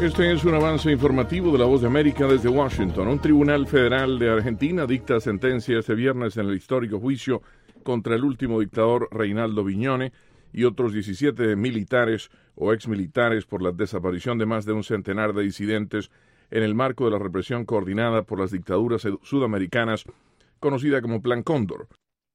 Este es un avance informativo de La Voz de América desde Washington. Un tribunal federal de Argentina dicta sentencia este viernes en el histórico juicio contra el último dictador Reinaldo Viñone y otros 17 militares o exmilitares por la desaparición de más de un centenar de disidentes en el marco de la represión coordinada por las dictaduras sudamericanas conocida como Plan Cóndor.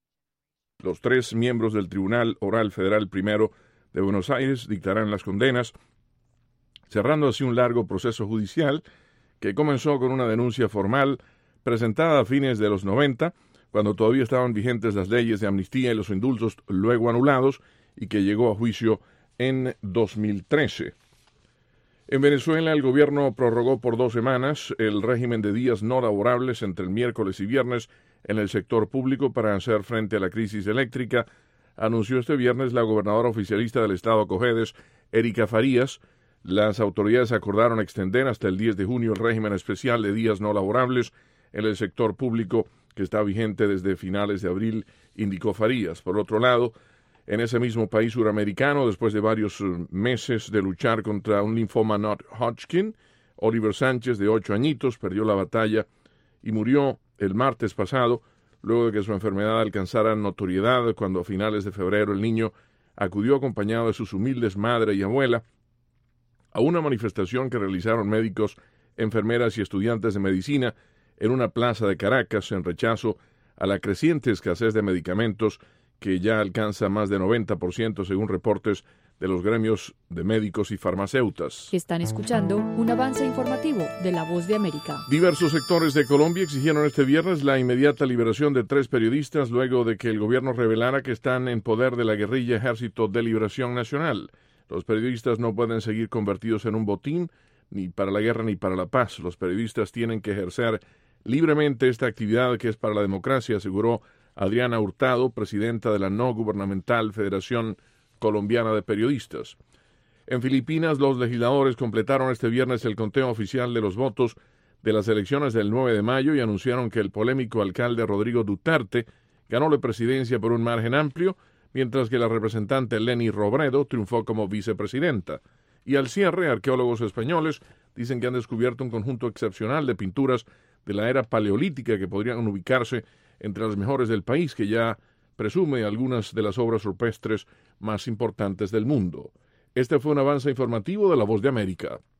Los 3 miembros del Tribunal Oral Federal Primero de Buenos Aires dictarán las condenas, cerrando así un largo proceso judicial que comenzó con una denuncia formal presentada a fines de los 90, cuando todavía estaban vigentes las leyes de amnistía y los indultos luego anulados, y que llegó a juicio en 2013. En Venezuela, el gobierno prorrogó por 2 semanas el régimen de días no laborables entre el miércoles y viernes en el sector público para hacer frente a la crisis eléctrica, anunció este viernes la gobernadora oficialista del estado Cojedes, Erika Farías. Las autoridades acordaron extender hasta el 10 de junio el régimen especial de días no laborables en el sector público que está vigente desde finales de abril, indicó Farías. Por otro lado, en ese mismo país suramericano, después de varios meses de luchar contra un linfoma non-Hodgkin, Oliver Sánchez, de 8 añitos, perdió la batalla y murió el martes pasado, luego de que su enfermedad alcanzara notoriedad cuando a finales de febrero el niño acudió acompañado de sus humildes madre y abuela a una manifestación que realizaron médicos, enfermeras y estudiantes de medicina en una plaza de Caracas en rechazo a la creciente escasez de medicamentos que ya alcanza más de 90% según reportes de los gremios de médicos y farmacéuticas. Están escuchando un avance informativo de La Voz de América. Diversos sectores de Colombia exigieron este viernes la inmediata liberación de 3 periodistas luego de que el gobierno revelara que están en poder de la guerrilla Ejército de Liberación Nacional. Los periodistas no pueden seguir convertidos en un botín, ni para la guerra ni para la paz. Los periodistas tienen que ejercer libremente esta actividad que es para la democracia, aseguró Adriana Hurtado, presidenta de la no gubernamental Federación Colombiana de Periodistas. En Filipinas, los legisladores completaron este viernes el conteo oficial de los votos de las elecciones del 9 de mayo y anunciaron que el polémico alcalde Rodrigo Duterte ganó la presidencia por un margen amplio, mientras que la representante Leni Robredo triunfó como vicepresidenta. Y al cierre, arqueólogos españoles dicen que han descubierto un conjunto excepcional de pinturas de la era paleolítica que podrían ubicarse entre las mejores del país, que ya presume algunas de las obras rupestres más importantes del mundo. Este fue un avance informativo de La Voz de América.